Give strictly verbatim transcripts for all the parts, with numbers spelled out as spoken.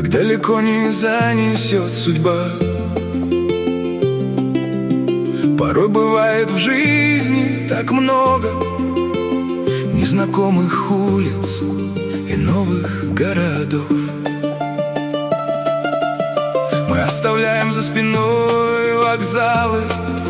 как далеко не занесет судьба. Порой бывает в жизни так много незнакомых улиц и новых городов. Мы оставляем за спиной вокзалы,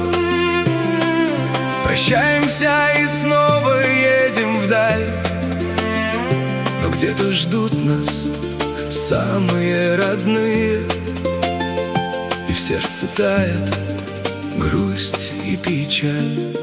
прощаемся и снова едем вдаль. Но где-то ждут нас самые родные, и в сердце тает грусть и печаль.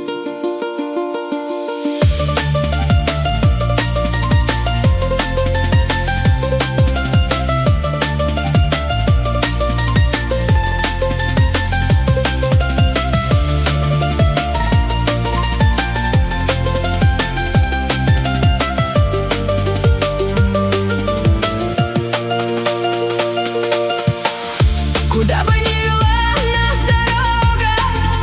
Куда бы ни вела нас дорога,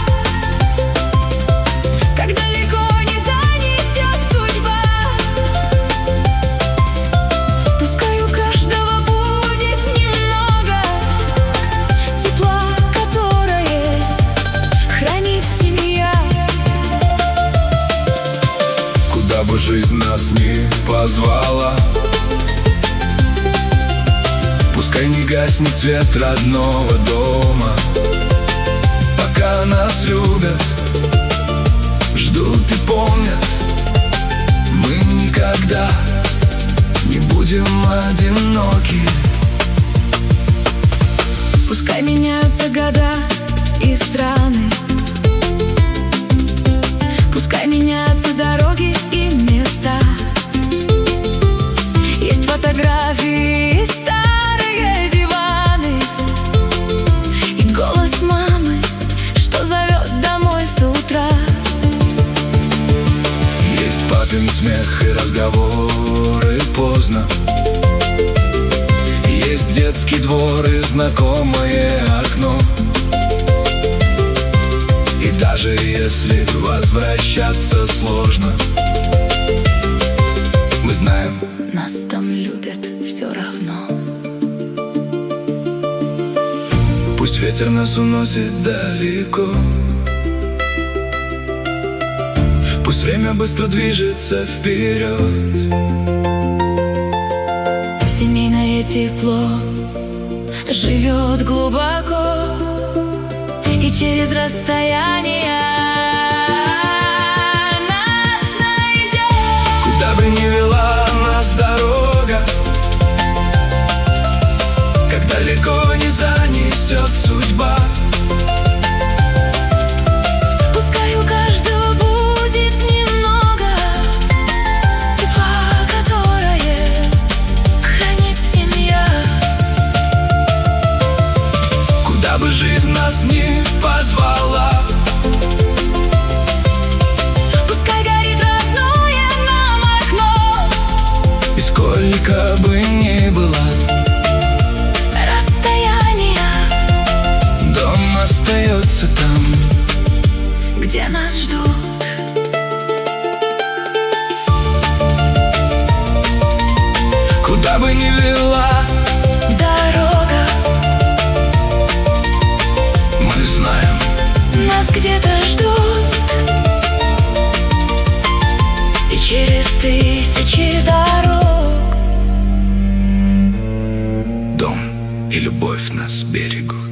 как далеко не занесет судьба, пускай у каждого будет немного тепла, которое хранит семья. Куда бы жизнь нас ни позвала, пускай не гаснет свет родного дома, пока нас любят, ждут и помнят, мы никогда не будем одиноки. Пускай меняются года и страны, пускай меняются дороги и места. Есть фотографии и старые диваны, и голос мамы, что зовет домой с утра. Есть папин смех и разговоры поздно, есть детский двор и знакомое окно. И даже если возвращаться сложно, мы знаем, нас там любят все равно. пусть ветер нас уносит далеко, пусть время быстро движется вперед. Семейное тепло живет глубоко и через расстояние нас найдет. Куда бы ни вела нас дорога, как далеко не занесет судьба, пускай у каждого будет немного тепла, которое хранит семья. куда бы жизнь нас не позвала, Пускай горит родное нам окно, и сколько бы ни было расстояние, дом остается там, где нас ждут. куда бы ни вела Дорога, мы знаем, нас где-то ждут, и через тысячи дорог дом и любовь нас берегут.